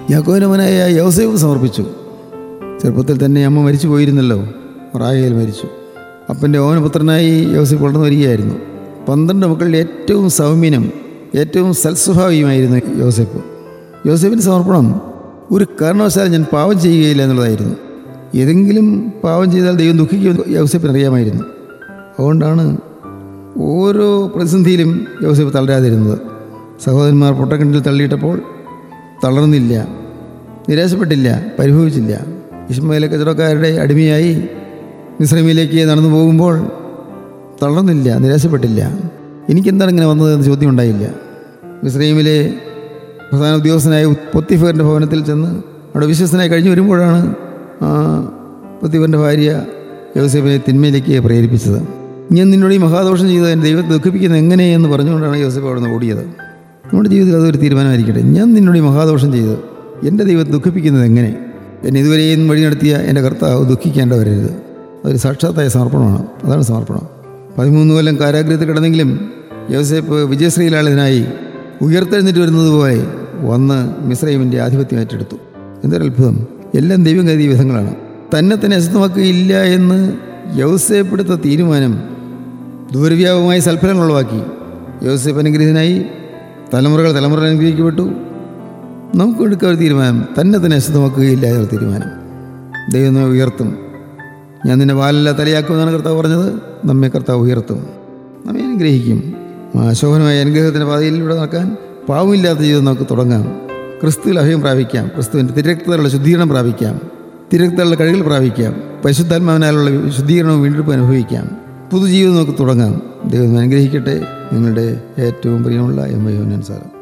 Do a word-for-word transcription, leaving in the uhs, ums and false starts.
യാക്കോബിൻ്റെ മകനായ യോസേഫ് സമർപ്പിച്ചു. ചെറുപ്പത്തിൽ തന്നെ അമ്മ മരിച്ചു പോയിരുന്നല്ലോ, റാഹേൽ മരിച്ചു. അപ്പൻ്റെ ഓമനപുത്രനായി യോസേഫ് വളർന്നു വരികയായിരുന്നു. പന്ത്രണ്ട് മക്കളിൽ ഏറ്റവും സൗമ്യനും ഏറ്റവും സൽസ്വഭാവിയുമായിരുന്നു യോസേഫ്. യോസേഫിൻ്റെ സമർപ്പണം ഒരു കാരണവശാലും ഞാൻ പാവം ചെയ്യുകയില്ല എന്നുള്ളതായിരുന്നു. ഏതെങ്കിലും പാവം ചെയ്താൽ ദൈവം ദുഃഖിക്കുമെന്ന് യോസേഫിന് അറിയാമായിരുന്നു. അതുകൊണ്ടാണ് ഓരോ പ്രതിസന്ധിയിലും യോസേഫ് തളരാതിരുന്നത്. സഹോദരന്മാർ പൊട്ടക്കിണറ്റിൽ തള്ളിയിട്ടപ്പോൾ തളർന്നില്ല, നിരാശപ്പെട്ടില്ല, പരിഭവിച്ചില്ല. ഇശ്മായേൽ കച്ചവടക്കാരുടെ അടിമയായി മിസ്രൈമിലേക്ക് നടന്നു പോകുമ്പോൾ തളർന്നില്ല, നിരാശപ്പെട്ടില്ല. എനിക്കെന്താണ് ഇങ്ങനെ വന്നതെന്ന് ചോദ്യം ഉണ്ടായില്ല. മിസ്രൈമിലെ പ്രധാന ഉദ്യോഗസ്ഥനായ പൊത്തിഫറിൻ്റെ ഭവനത്തിൽ ചെന്ന് അവിടെ വിശ്വസ്തനായി കഴിഞ്ഞു വരുമ്പോഴാണ് ആ പൊത്തിഫറിൻ്റെ ഭാര്യ യോസേഫിനെ തിന്മയിലേക്ക് പ്രേരിപ്പിച്ചത്. ഞാൻ നിന്നോട് ഈ മഹാദോഷം ചെയ്തത് എൻ്റെ ദൈവത്തെ ദുഃഖിപ്പിക്കുന്നത് എങ്ങനെയെന്ന് പറഞ്ഞുകൊണ്ടാണ് യോസേഫ് അവിടെ നിന്ന് ഓടിയത്. നമ്മുടെ ജീവിതത്തിൽ അതൊരു തീരുമാനമായിരിക്കട്ടെ. ഞാൻ നിന്നോട് ഈ മഹാദോഷം ചെയ്ത് എൻ്റെ ദൈവത്തെ ദുഃഖിപ്പിക്കുന്നത് എങ്ങനെ? എന്നെ ഇതുവരെയും വഴി നടത്തിയ എൻ്റെ കർത്താവ് ദുഃഖിക്കേണ്ട വരരുത്. അതൊരു സാക്ഷാത്തായ സമർപ്പണമാണ്. അതാണ് സമർപ്പണം. പതിമൂന്ന് കൊല്ലം കാരാഗ്രഹത്തിൽ കിടന്നെങ്കിലും യോസേഫ് വിജയശ്രീലാളിതനായി ഉയർത്തെഴുന്നേറ്റ് വരുന്നത് പോലെ വന്ന് മിസ്രൈമിൻ്റെ ആധിപത്യം ഏറ്റെടുത്തു. എന്തൊരു അത്ഭുതം! എല്ലാം ദൈവം കരുതിയ വിധങ്ങളാണ്. തന്നെ തന്നെ അശുദ്ധമാക്കുകയില്ല എന്ന് യോസേഫ് എടുത്ത തീരുമാനം ദൂരവ്യാപകമായ സൽഫലങ്ങൾ ഉളവാക്കി. യോസേഫ് അനുഗ്രഹീതനായി, തലമുറകൾ തലമുറ അനുഗ്രഹിക്കപ്പെട്ടു. നമുക്ക് എടുക്കാൻ ഒരു തീരുമാനം, തന്നെ തന്നെ അശുദ്ധമാക്കുകയില്ല എന്നൊരു തീരുമാനം. ദൈവം നമ്മെ ഉയർത്തും. ഞാൻ നിന്നെ വാലല്ല തലയാക്കുമെന്നാണ് കർത്താവ് പറഞ്ഞത്. നമ്മെ കർത്താവ് ഉയർത്തും, നമ്മെ അനുഗ്രഹിക്കും. അശോഭനമായ അനുഗ്രഹത്തിൻ്റെ പാതയിലൂടെ നടക്കാൻ പാവമില്ലാത്ത ജീവിതം നമുക്ക് തുടങ്ങാം. ക്രിസ്തുവിൽ അഭയം പ്രാപിക്കാം. ക്രിസ്തുവിൻ്റെ തിരക്തതയുള്ള ശുദ്ധീകരണം പ്രാപിക്കാം. തിരക്തതയുള്ള കഴിവുകൾ പ്രാപിക്കാം. പരിശുദ്ധാത്മാവിനാലുള്ള ശുദ്ധീകരണവും വീണ്ടെടുപ്പ് അനുഭവിക്കാം. പുതുജീവിതം നമുക്ക് തുടങ്ങാം. ദൈവം അനുഗ്രഹിക്കട്ടെ. നിങ്ങളുടെ ഏറ്റവും പ്രിയമുള്ള എം വൈ യോഹന്നാൻ സാർ.